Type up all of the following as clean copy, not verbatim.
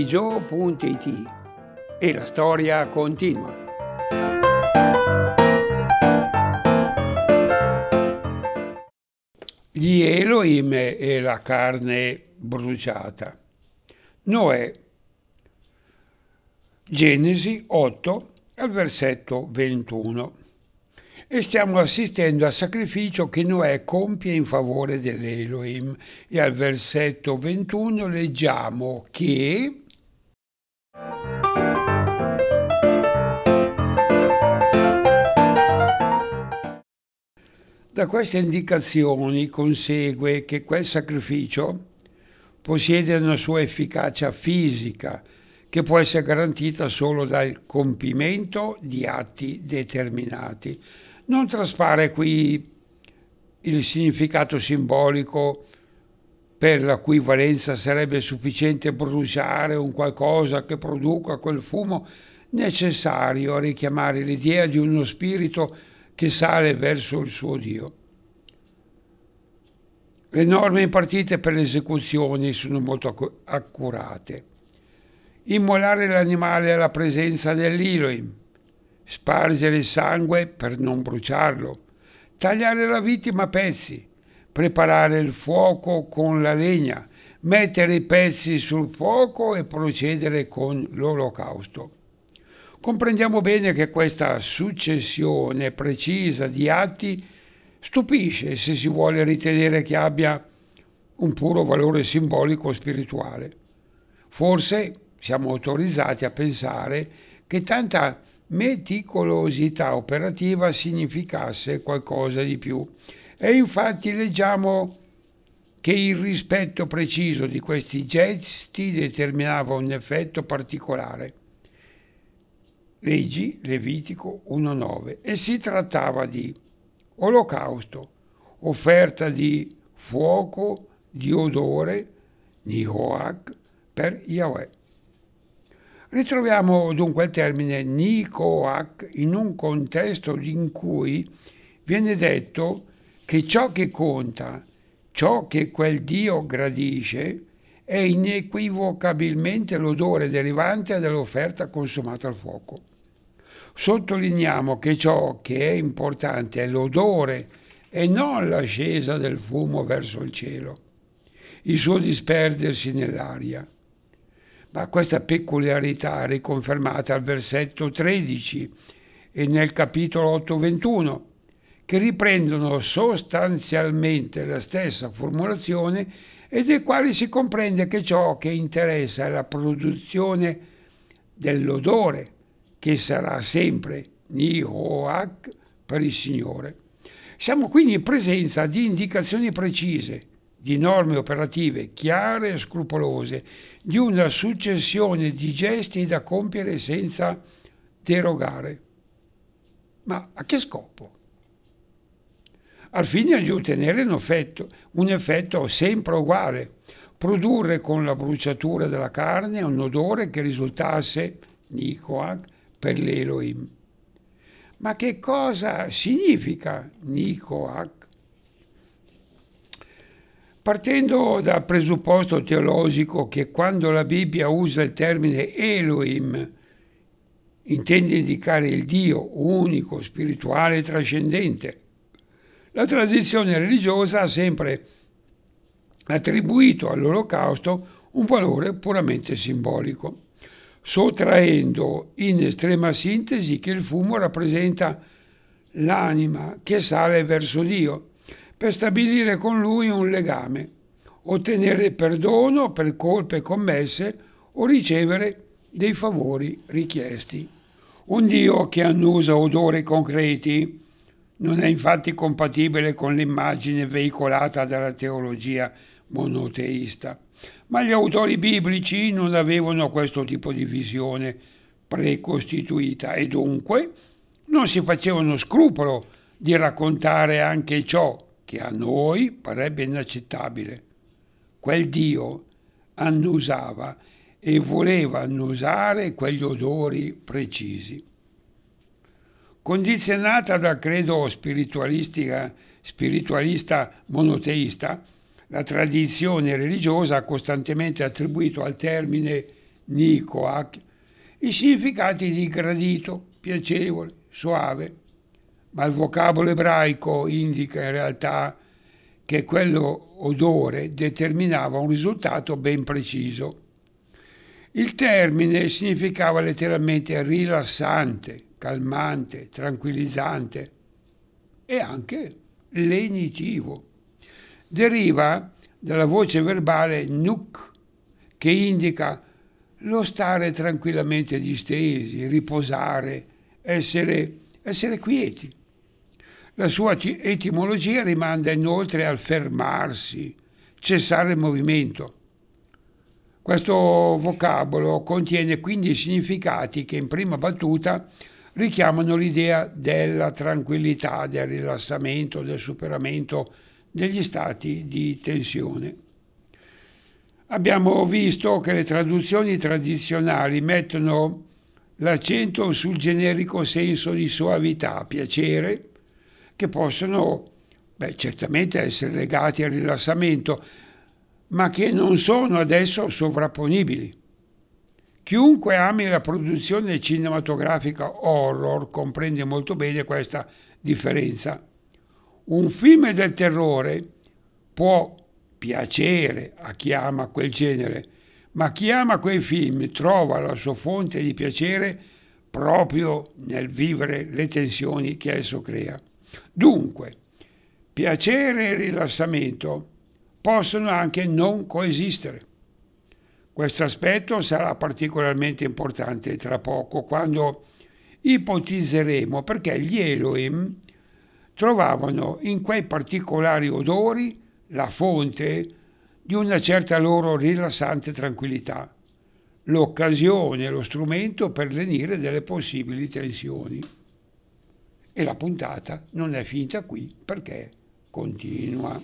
Gio.it e la storia continua. Gli Elohim e la carne bruciata. Noè, Genesi 8 al versetto 21. E stiamo assistendo al sacrificio che Noè compie in favore dell'Elohim. E al versetto 21 leggiamo che da queste indicazioni consegue che quel sacrificio possiede una sua efficacia fisica, che può essere garantita solo dal compimento di atti determinati. Non traspare qui il significato simbolico per la cui valenza sarebbe sufficiente bruciare un qualcosa che produca quel fumo necessario a richiamare l'idea di uno spirito che sale verso il suo Dio. Le norme impartite per le esecuzioni sono molto accurate. Immolare l'animale alla presenza dell'Elohim, spargere il sangue per non bruciarlo, tagliare la vittima a pezzi, preparare il fuoco con la legna, mettere i pezzi sul fuoco e procedere con l'olocausto. Comprendiamo bene che questa successione precisa di atti stupisce se si vuole ritenere che abbia un puro valore simbolico o spirituale. Forse siamo autorizzati a pensare che tanta meticolosità operativa significasse qualcosa di più. E infatti leggiamo che il rispetto preciso di questi gesti determinava un effetto particolare. Leggi Levitico 1,9 e si trattava di olocausto, offerta di fuoco di odore, Nihoach, per Yahweh. Ritroviamo dunque il termine Nihoach in un contesto in cui viene detto che ciò che conta, ciò che quel Dio gradisce, è inequivocabilmente l'odore derivante dall'offerta consumata al fuoco. Sottolineiamo che ciò che è importante è l'odore e non l'ascesa del fumo verso il cielo, il suo disperdersi nell'aria. Ma questa peculiarità è riconfermata al versetto 13 e nel capitolo 8:21, che riprendono sostanzialmente la stessa formulazione e dai quali si comprende che ciò che interessa è la produzione dell'odore, che sarà sempre Nihoach per il Signore. Siamo quindi in presenza di indicazioni precise, di norme operative chiare e scrupolose, di una successione di gesti da compiere senza derogare. Ma a che scopo? Al fine di ottenere un effetto sempre uguale, produrre con la bruciatura della carne un odore che risultasse Nihoach per l'Elohim. Ma che cosa significa Nihoach? Partendo dal presupposto teologico che quando la Bibbia usa il termine Elohim intende indicare il Dio unico, spirituale e trascendente, la tradizione religiosa ha sempre attribuito all'olocausto un valore puramente simbolico, sottraendo in estrema sintesi che il fumo rappresenta l'anima che sale verso Dio per stabilire con Lui un legame, ottenere perdono per colpe commesse o ricevere dei favori richiesti. Un Dio che annusa odori concreti non è infatti compatibile con l'immagine veicolata dalla teologia monoteista, ma gli autori biblici non avevano questo tipo di visione precostituita e dunque non si facevano scrupolo di raccontare anche ciò che a noi parebbe inaccettabile. Quel Dio annusava e voleva annusare quegli odori precisi. Condizionata dal credo spiritualista monoteista, la tradizione religiosa ha costantemente attribuito al termine Nicoac, i significati di gradito, piacevole, soave, ma il vocabolo ebraico indica in realtà che quello odore determinava un risultato ben preciso. Il termine significava letteralmente rilassante, calmante, tranquillizzante e anche lenitivo. Deriva dalla voce verbale nuk, che indica lo stare tranquillamente distesi, riposare, essere quieti. La sua etimologia rimanda inoltre al fermarsi, cessare il movimento. Questo vocabolo contiene quindi significati che in prima battuta richiamano l'idea della tranquillità, del rilassamento, del superamento degli stati di tensione. Abbiamo visto che le traduzioni tradizionali mettono l'accento sul generico senso di soavità, piacere, che possono certamente essere legati al rilassamento, ma che non sono adesso sovrapponibili. Chiunque ami la produzione cinematografica horror comprende molto bene questa differenza. Un film del terrore può piacere a chi ama quel genere, ma chi ama quei film trova la sua fonte di piacere proprio nel vivere le tensioni che esso crea. Dunque, piacere e rilassamento possono anche non coesistere. Questo aspetto sarà particolarmente importante tra poco, quando ipotizzeremo perché gli Elohim trovavano in quei particolari odori la fonte di una certa loro rilassante tranquillità, l'occasione, lo strumento per lenire delle possibili tensioni. E la puntata non è finita qui perché continua.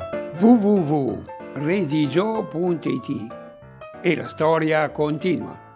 www.redigio.it e la storia continua.